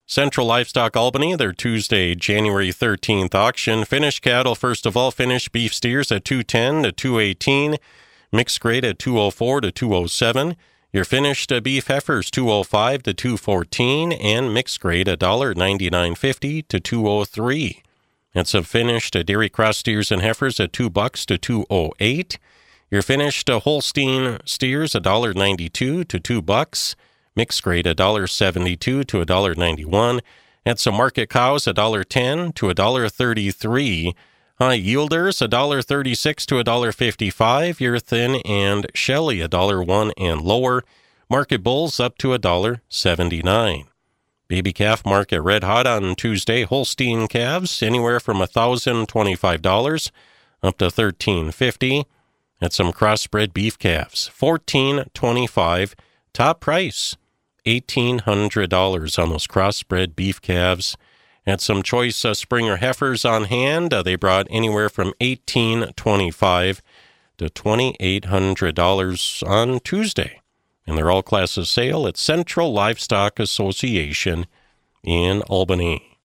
Central Livestock Albany, their Tuesday, January 13th auction. Finished cattle, first of all, finished beef steers at $210 to $218, mixed grade at $204 to $207. Your finished beef heifers, $205 to $214, and mixed grade, $1.9950 to $203. And some finished dairy cross steers and heifers at $2 to $208. Your finished Holstein steers, $1.92 to $2. Mixed grade, $1.72 to $1.91. And some market cows, $1.10 to $1.33. High yielders, $1.36 to $1.55. Your thin and Shelly, $1.01 and lower. Market bulls up to $1.79. Baby calf market red hot on Tuesday. Holstein calves anywhere from $1,025 up to $1,350. And some crossbred beef calves, $1,425. Top price, $1,800 on those crossbred beef calves. And some choice Springer heifers on hand. They brought anywhere from $1,825 to $2,800 on Tuesday. And they're all classes sale at Central Livestock Association in Albany.